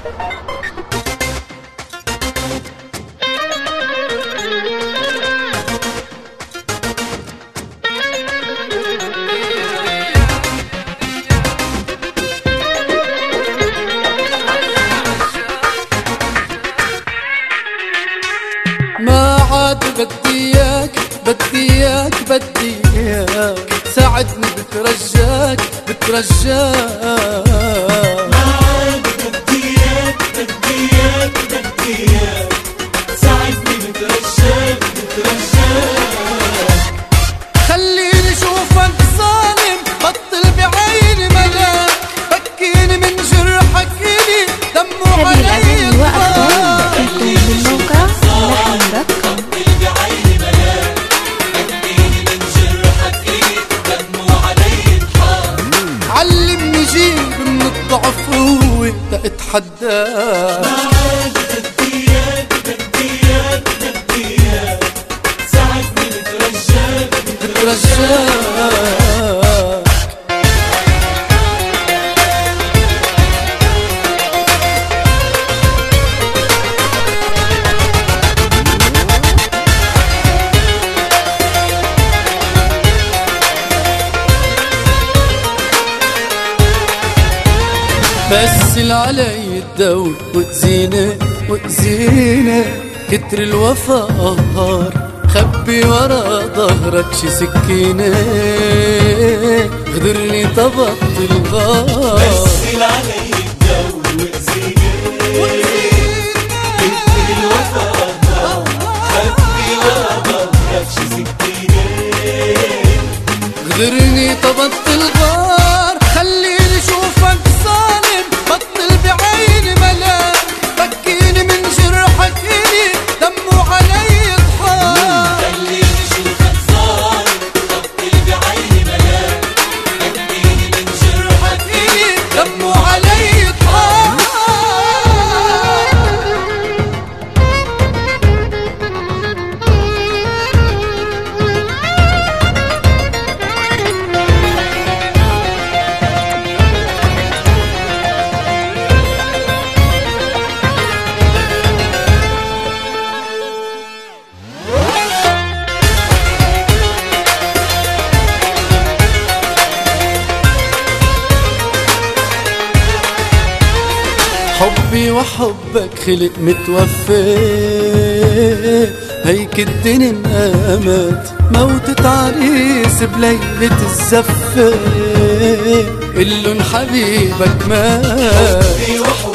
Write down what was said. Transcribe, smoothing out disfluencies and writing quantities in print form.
ما عاد بدي اياك بدي اياك بدي اياك ساعدني بترجاك بترجاك. ما عاد بدي اياك بدي اياك بدي اياك ساعدني بترجاك بترجاك. خليني شوفك ظالم بطل بعيني ملاك فكيني من جرحك إلي دمه علي الطار. علمني جيب من الضعف قوة اتحداك. ما عاد بدي اياك بدي اياك بدي اياك ساعدني بترجاك بترجاك. بس علي الدور وأذيني وأذيني كتر الوفا قهار خبي ورا ظهرك شي سكينة غدرني طبقت الغار. بس علي الدور وأذيني كتر الوفا قهار خبي ورا ظهرك شي سكينة غدرني طبقت الغار. خليني شوفك ظالم بطل بعيني ملاك فكيني من جرحك إلي دمه علي الطار. خليني شوفك ظالم بطل بعيني ملاك فكيني من جرحك إلي دمه علي الطار. حبي وحبك خلق متوفي هيك الدنيا انقامت موتة عريس بليلة الزفة قلن حبيبك مات. حبي وحبك